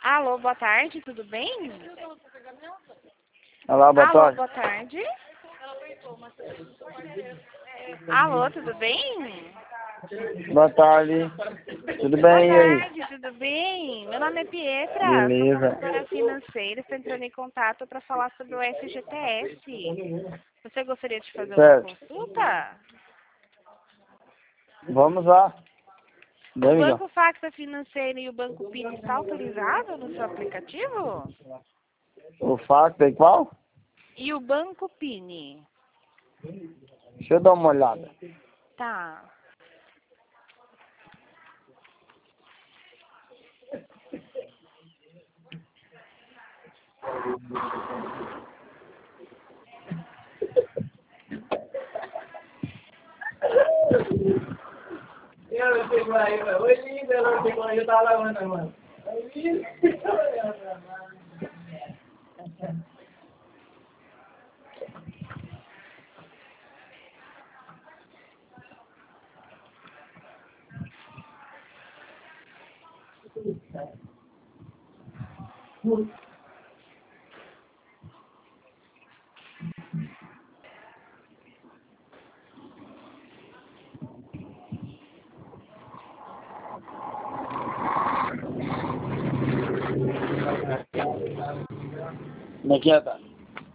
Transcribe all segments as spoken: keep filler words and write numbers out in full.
Alô, boa tarde, tudo bem? Olá, boa Alô, tarde. boa tarde. Alô, tudo bem? Boa tarde. Tudo Boa bem, e aí? tarde, tudo bem? Meu nome é Pietra, sou Beleza. consultora financeira, estou entrando em contato para falar sobre o S G T S. Você gostaria de fazer uma Certo. consulta? Vamos lá. O Vem, Miguel. Banco Facta Financeiro e o Banco Pini está autorizado no seu aplicativo? O facto é qual? E o Banco Pini? Deixa eu dar uma olhada. Tá. Eu não sei como é, mano. Oi, linda, eu não sei como é, eu tava lavando, mano. Como é que é, tá?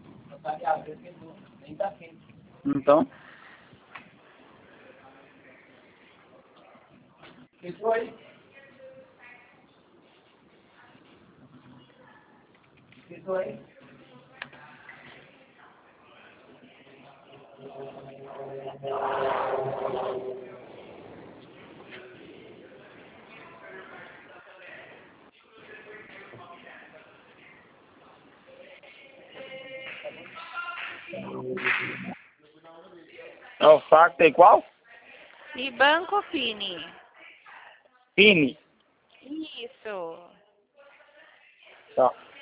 Então, Que foi? Que foi? é o facto é qual? E Banco Pini? Pini. Isso. Tá.